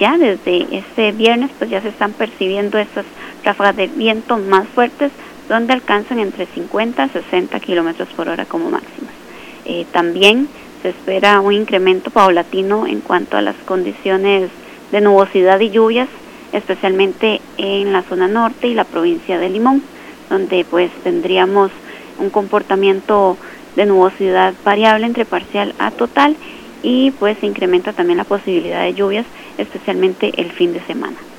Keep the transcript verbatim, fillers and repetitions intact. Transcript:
ya desde este viernes pues ya se están percibiendo estas ráfagas de viento más fuertes, donde alcanzan entre cincuenta a sesenta kilómetros por hora como máximas. Eh, también se espera un incremento paulatino en cuanto a las condiciones de nubosidad y lluvias, especialmente en la zona norte y la provincia de Limón, donde pues tendríamos un comportamiento de nubosidad variable entre parcial a total, y pues se incrementa también la posibilidad de lluvias, especialmente el fin de semana.